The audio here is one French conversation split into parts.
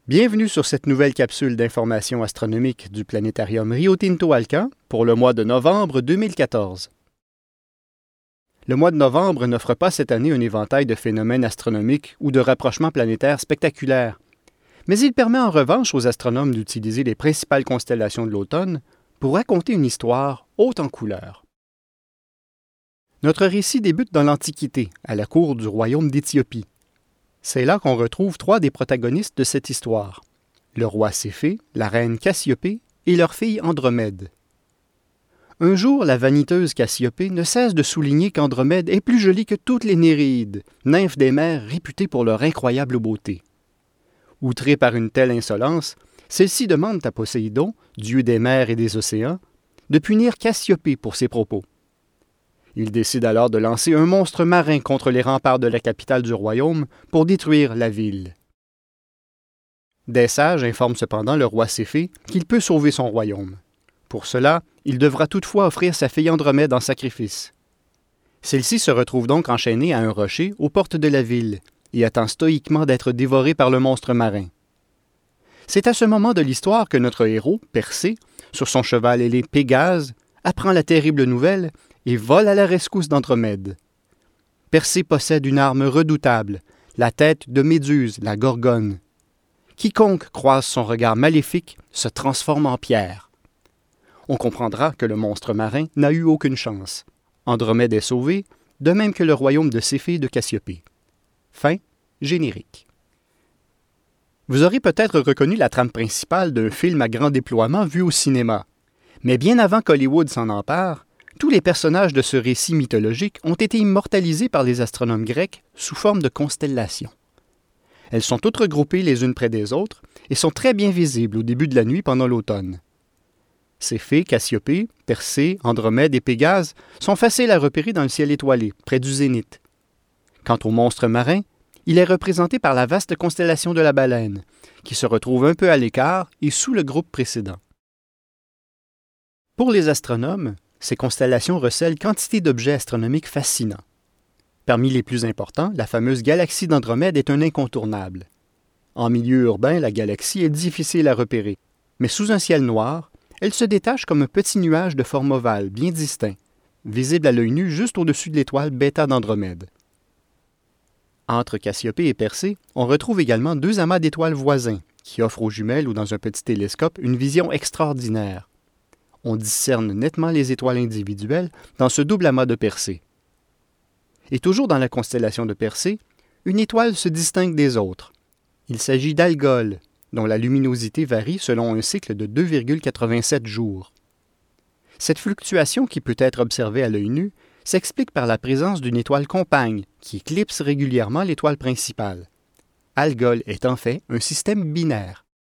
Bienvenue sur cette nouvelle capsule d'information astronomique du planétarium Rio Tinto Alcan pour le mois de novembre 2014. Le mois de novembre n'offre pas cette année un éventail de phénomènes astronomiques ou de rapprochements planétaires spectaculaires, mais il permet en revanche aux astronomes d'utiliser les principales constellations de l'automne pour raconter une histoire haute en couleurs. Notre récit débute dans l'Antiquité, à la cour du royaume d'Éthiopie. C'est là qu'on retrouve trois des protagonistes de cette histoire, le roi Céphée, la reine Cassiopée et leur fille Andromède. Un jour, la vaniteuse Cassiopée ne cesse de souligner qu'Andromède est plus jolie que toutes les Néréides, nymphes des mers réputées pour leur incroyable beauté. Outrée par une telle insolence, celle-ci demande à Poséidon, dieu des mers et des océans, de punir Cassiopée pour ses propos. Il décide alors de lancer un monstre marin contre les remparts de la capitale du royaume pour détruire la ville. Des sages informent cependant le roi Céphée qu'il peut sauver son royaume. Pour cela, il devra toutefois offrir sa fille Andromède en sacrifice. Celle-ci se retrouve donc enchaînée à un rocher aux portes de la ville et attend stoïquement d'être dévorée par le monstre marin. C'est à ce moment de l'histoire que notre héros, Persée, sur son cheval ailé Pégase, apprend la terrible nouvelle et vole à la rescousse d'Andromède. Persée possède une arme redoutable, la tête de Méduse, la Gorgone. Quiconque croise son regard maléfique se transforme en pierre. On comprendra que le monstre marin n'a eu aucune chance. Andromède est sauvée, de même que le royaume de Céphée et de Cassiopée. Fin, générique. Vous aurez peut-être reconnu la trame principale d'un film à grand déploiement vu au cinéma. Mais bien avant qu'Hollywood s'en empare, tous les personnages de ce récit mythologique ont été immortalisés par les astronomes grecs sous forme de constellations. Elles sont toutes regroupées les unes près des autres et sont très bien visibles au début de la nuit pendant l'automne. Céphée, Cassiopée, Persée, Andromède et Pégase sont faciles à repérer dans le ciel étoilé, près du zénith. Quant au monstre marin, il est représenté par la vaste constellation de la Baleine, qui se retrouve un peu à l'écart et sous le groupe précédent. Pour les astronomes, ces constellations recèlent quantité d'objets astronomiques fascinants. Parmi les plus importants, la fameuse galaxie d'Andromède est un incontournable. En milieu urbain, la galaxie est difficile à repérer, mais sous un ciel noir, elle se détache comme un petit nuage de forme ovale bien distinct, visible à l'œil nu juste au-dessus de l'étoile Bêta d'Andromède. Entre Cassiopée et Persée, on retrouve également deux amas d'étoiles voisins, qui offrent aux jumelles ou dans un petit télescope une vision extraordinaire. On discerne nettement les étoiles individuelles dans ce double amas de Persée. Et toujours dans la constellation de Persée, une étoile se distingue des autres. Il s'agit d'Algol, dont la luminosité varie selon un cycle de 2,87 jours. Cette fluctuation, qui peut être observée à l'œil nu, s'explique par la présence d'une étoile compagne qui éclipse régulièrement l'étoile principale. Algol est en fait un système binaire.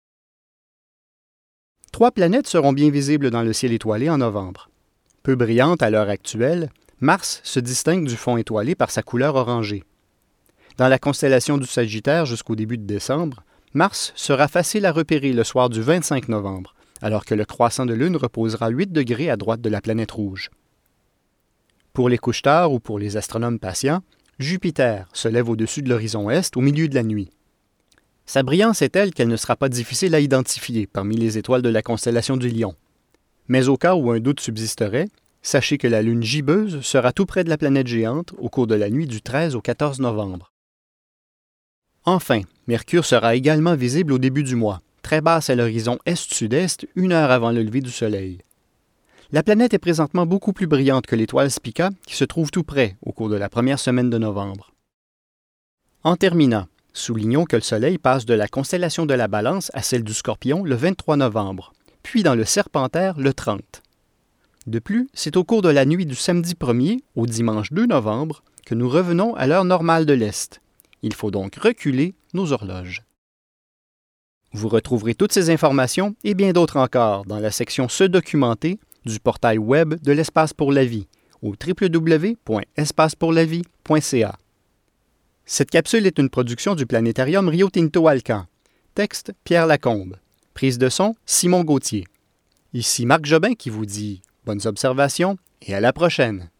3 planètes seront bien visibles dans le ciel étoilé en novembre. Peu brillante à l'heure actuelle, Mars se distingue du fond étoilé par sa couleur orangée. Dans la constellation du Sagittaire jusqu'au début de décembre, Mars sera facile à repérer le soir du 25 novembre, alors que le croissant de Lune reposera 8 degrés à droite de la planète rouge. Pour les couche-tard ou pour les astronomes patients, Jupiter se lève au-dessus de l'horizon est au milieu de la nuit. Sa brillance est telle qu'elle ne sera pas difficile à identifier parmi les étoiles de la constellation du Lion. Mais au cas où un doute subsisterait, sachez que la lune gibbeuse sera tout près de la planète géante au cours de la nuit du 13 au 14 novembre. Enfin, Mercure sera également visible au début du mois, très basse à l'horizon est-sud-est, 1 heure avant le lever du Soleil. La planète est présentement beaucoup plus brillante que l'étoile Spica, qui se trouve tout près au cours de la première semaine de novembre. En terminant, soulignons que le Soleil passe de la constellation de la Balance à celle du Scorpion le 23 novembre, puis dans le Serpentaire le 30. De plus, c'est au cours de la nuit du samedi 1er au dimanche 2 novembre que nous revenons à l'heure normale de l'Est. Il faut donc reculer nos horloges. Vous retrouverez toutes ces informations et bien d'autres encore dans la section « Se documenter » du portail web de l'Espace pour la vie au www.espacepourlavie.ca. Cette capsule est une production du planétarium Rio Tinto Alcan. Texte, Pierre Lacombe. Prise de son, Simon Gauthier. Ici Marc Jobin qui vous dit bonnes observations et à la prochaine.